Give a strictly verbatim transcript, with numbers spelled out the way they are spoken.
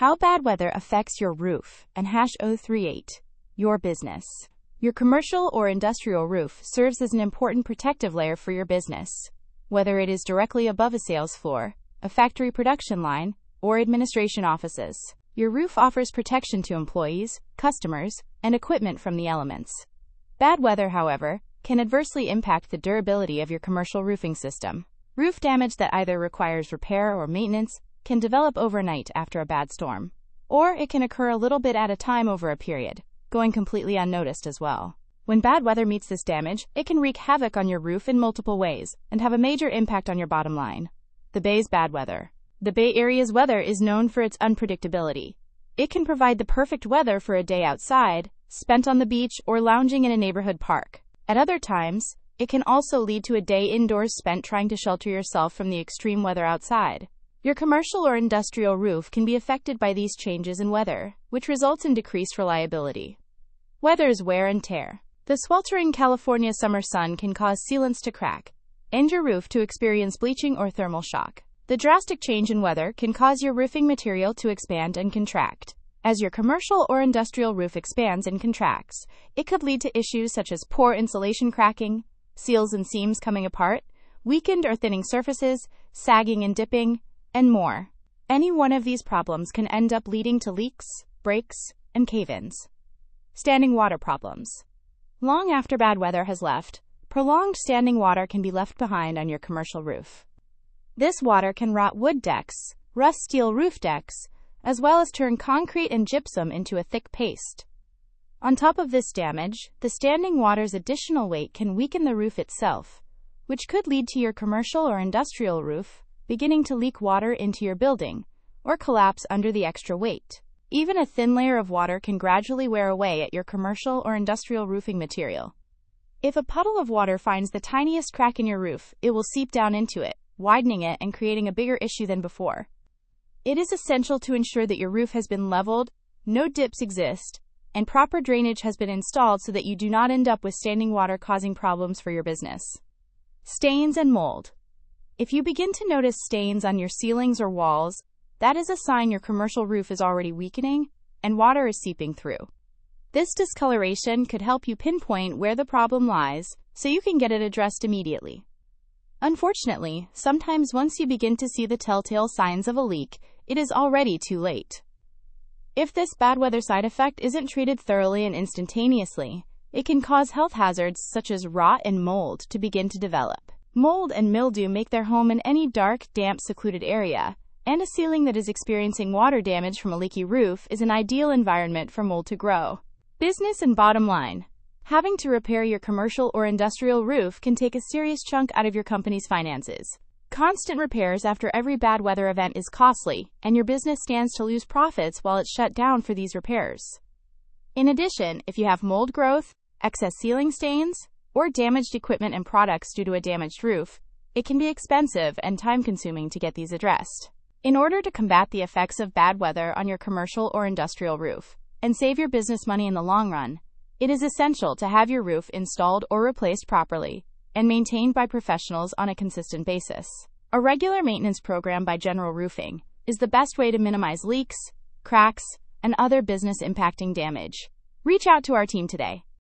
How bad weather affects your roof and hash zero three eight. Your business. Your commercial or industrial roof serves as an important protective layer for your business. Whether it is directly above a sales floor, a factory production line, or administration offices, your roof offers protection to employees, customers, and equipment from the elements. Bad weather, however, can adversely impact the durability of your commercial roofing system. Roof damage that either requires repair or maintenance can develop overnight after a bad storm. Or it can occur a little bit at a time over a period, going completely unnoticed as well. When bad weather meets this damage, it can wreak havoc on your roof in multiple ways and have a major impact on your bottom line. The Bay's bad weather. The Bay Area's weather is known for its unpredictability. It can provide the perfect weather for a day outside, spent on the beach, or lounging in a neighborhood park. At other times, it can also lead to a day indoors spent trying to shelter yourself from the extreme weather outside. Your commercial or industrial roof can be affected by these changes in weather, which results in decreased reliability. Weather's wear and tear. The sweltering California summer sun can cause sealants to crack, and your roof to experience bleaching or thermal shock. The drastic change in weather can cause your roofing material to expand and contract. As your commercial or industrial roof expands and contracts, it could lead to issues such as poor insulation, cracking, seals and seams coming apart, weakened or thinning surfaces, sagging and dipping, and more. Any one of these problems can end up leading to leaks, breaks, and cave-ins. Standing water problems. Long after bad weather has left, prolonged standing water can be left behind on your commercial roof. This water can rot wood decks, rust steel roof decks, as well as turn concrete and gypsum into a thick paste. On top of this damage, the standing water's additional weight can weaken the roof itself, which could lead to your commercial or industrial roof beginning to leak water into your building or collapse under the extra weight. Even a thin layer of water can gradually wear away at your commercial or industrial roofing material. If a puddle of water finds the tiniest crack in your roof, it will seep down into it, widening it and creating a bigger issue than before. It is essential to ensure that your roof has been leveled, no dips exist, and proper drainage has been installed so that you do not end up with standing water causing problems for your business. Stains and mold. If you begin to notice stains on your ceilings or walls, that is a sign your commercial roof is already weakening and water is seeping through. This discoloration could help you pinpoint where the problem lies so you can get it addressed immediately. Unfortunately, sometimes once you begin to see the telltale signs of a leak, it is already too late. If this bad weather side effect isn't treated thoroughly and instantaneously, it can cause health hazards such as rot and mold to begin to develop. Mold and mildew make their home in any dark, damp, secluded area, and a ceiling that is experiencing water damage from a leaky roof is an ideal environment for mold to grow. Business and bottom line. Having to repair your commercial or industrial roof can take a serious chunk out of your company's finances. Constant repairs after every bad weather event is costly, and your business stands to lose profits while it's shut down for these repairs. In addition, if you have mold growth, excess ceiling stains, or damaged equipment and products due to a damaged roof, it can be expensive and time-consuming to get these addressed. In order to combat the effects of bad weather on your commercial or industrial roof and save your business money in the long run, it is essential to have your roof installed or replaced properly and maintained by professionals on a consistent basis. A regular maintenance program by General Roofing is the best way to minimize leaks, cracks, and other business-impacting damage. Reach out to our team today